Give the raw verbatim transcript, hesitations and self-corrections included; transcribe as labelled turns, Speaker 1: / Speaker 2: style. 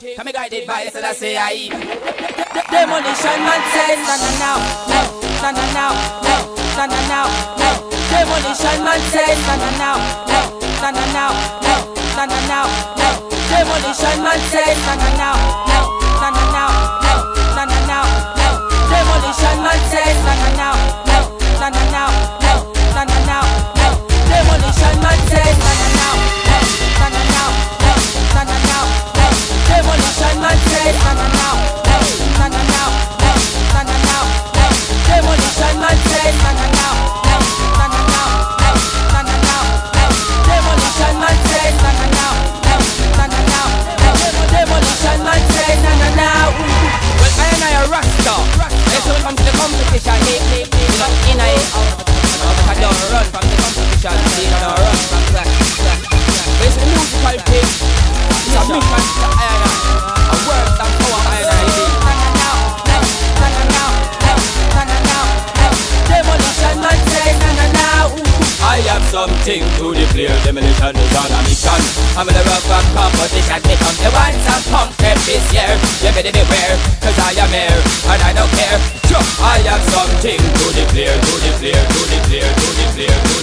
Speaker 1: Come and guide advice and I say I
Speaker 2: Demolition man says na na now, hey, na na now, hey, na na now, hey. Demolition man says na na now, hey, na na now, hey, na na now, hey. Demolition man says na na now, hey, na na now, hey, na na now, hey. Demolition man says na na now, hey, na na now, hey, na na now, hey. Demolition man says na na now, hey, na na now, hey, na na now, hey. Demolition man says na na now, hey, na na now, hey, na na now, hey. Demolition man says na na now, hey, na na now, hey, na na now, hey. Demolition man says na na now, hey, na na now, hey. Demolition man says na na now.
Speaker 1: Well, I and I a Rasta. Let's when come to the competition. Hey, hey, not in a I don't run from the competition. They don't run from that. It's a musical thing. It's a mission to iron. A word that power iron.
Speaker 2: Na na now, hey, na na now, hey, na na now, hey. Demolition man says na na now.
Speaker 1: I have something to declare. Demolition is on a mission. I'm in the rock of competition. Become the ones and pump them this year. You better beware, cause I am here and I don't care. Sure, I have something to declare, to declare, to declare, to declare, to declare.